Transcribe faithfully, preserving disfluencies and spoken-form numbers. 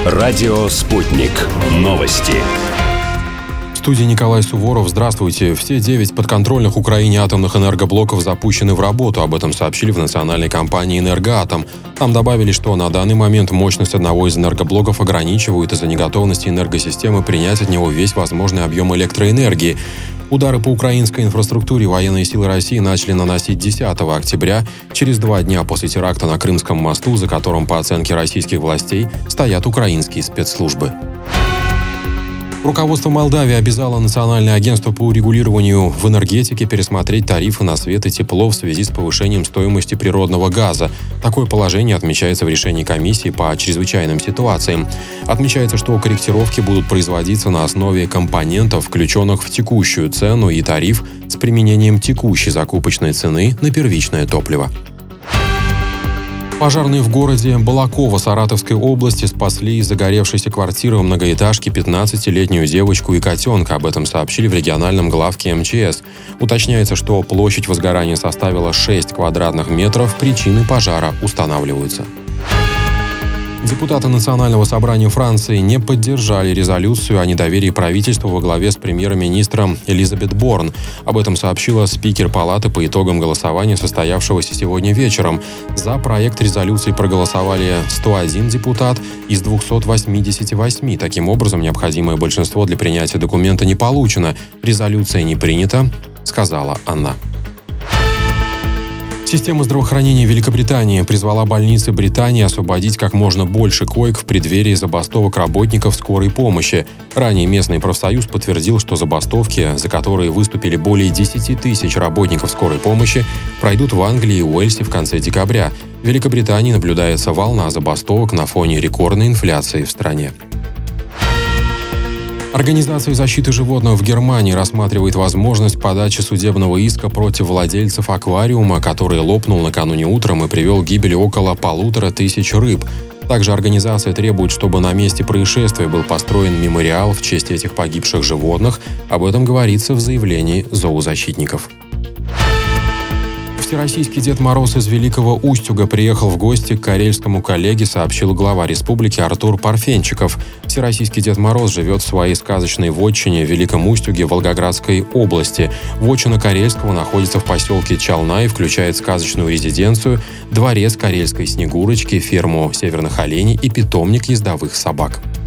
Радио «Спутник». Новости. В студии Николай Суворов. Здравствуйте. Все девять подконтрольных Украине атомных энергоблоков запущены в работу. Об этом сообщили в национальной компании «Энергоатом». Там добавили, что на данный момент мощность одного из энергоблоков ограничивают из-за неготовности энергосистемы принять от него весь возможный объем электроэнергии. Удары по украинской инфраструктуре военные силы России начали наносить десятого октября, через два дня после теракта на Крымском мосту, за которым, по оценке российских властей, стоят украинские спецслужбы. Руководство Молдавии обязало Национальное агентство по урегулированию в энергетике пересмотреть тарифы на свет и тепло в связи с повышением стоимости природного газа. Такое положение отмечается в решении комиссии по чрезвычайным ситуациям. Отмечается, что корректировки будут производиться на основе компонентов, включенных в текущую цену и тариф с применением текущей закупочной цены на первичное топливо. Пожарные в городе Балаково Саратовской области спасли из загоревшейся квартиры в многоэтажке пятнадцатилетнюю девочку и котенка. Об этом сообщили в региональном главке эм че эс. Уточняется, что площадь возгорания составила шесть квадратных метров. Причины пожара устанавливаются. Депутаты Национального собрания Франции не поддержали резолюцию о недоверии правительству во главе с премьер-министром Элизабет Борн. Об этом сообщила спикер Палаты по итогам голосования, состоявшегося сегодня вечером. За проект резолюции проголосовали сто один депутат из двухсот восьмидесяти восьми. Таким образом, необходимое большинство для принятия документа не получено. Резолюция не принята, сказала она. Система здравоохранения Великобритании призвала больницы Британии освободить как можно больше коек в преддверии забастовок работников скорой помощи. Ранее местный профсоюз подтвердил, что забастовки, за которые выступили более десяти тысяч работников скорой помощи, пройдут в Англии и Уэльсе в конце декабря. В Великобритании наблюдается волна забастовок на фоне рекордной инфляции в стране. Организация защиты животных в Германии рассматривает возможность подачи судебного иска против владельцев аквариума, который лопнул накануне утром и привел к гибели около полутора тысяч рыб. Также организация требует, чтобы на месте происшествия был построен мемориал в честь этих погибших животных. Об этом говорится в заявлении зоозащитников. Всероссийский Дед Мороз из Великого Устюга приехал в гости к карельскому коллеге, сообщил глава республики Артур Парфенчиков. Всероссийский Дед Мороз живет в своей сказочной вотчине в Великом Устюге Волгоградской области. Вотчина Карельского находится в поселке Чална и включает сказочную резиденцию, дворец карельской Снегурочки, ферму северных оленей и питомник ездовых собак.